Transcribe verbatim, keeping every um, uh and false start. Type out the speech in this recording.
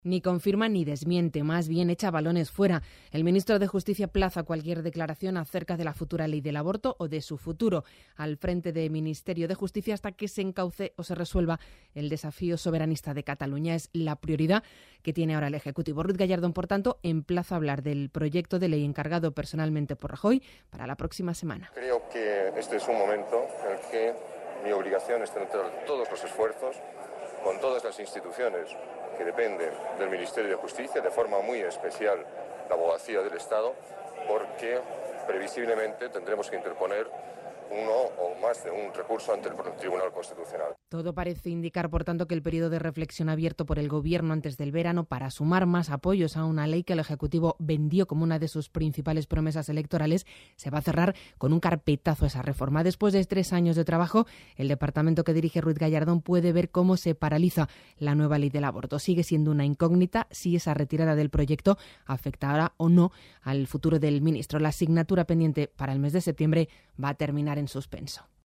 Ni confirma ni desmiente, más bien echa balones fuera. El ministro de Justicia aplaza cualquier declaración acerca de la futura ley del aborto o de su futuro al frente del Ministerio de Justicia hasta que se encauce o se resuelva el desafío soberanista de Cataluña. Es la prioridad que tiene ahora el Ejecutivo. Ruiz Gallardón, por tanto, emplaza a hablar del proyecto de ley encargado personalmente por Rajoy para la próxima semana. Creo que este es un momento en el que mi obligación es centrar todos los esfuerzos con todas las instituciones que dependen del Ministerio de Justicia, de forma muy especial la Abogacía del Estado, porque previsiblemente tendremos que interponer uno o más de un recurso ante el Tribunal Constitucional. Todo parece indicar, por tanto, que el periodo de reflexión abierto por el Gobierno antes del verano para sumar más apoyos a una ley que el Ejecutivo vendió como una de sus principales promesas electorales se va a cerrar con un carpetazo a esa reforma. Después de tres años de trabajo, el departamento que dirige Ruiz Gallardón puede ver cómo se paraliza la nueva ley del aborto. Sigue siendo una incógnita si esa retirada del proyecto afectará o no al futuro del ministro. La asignatura pendiente para el mes de septiembre va a terminar en suspenso.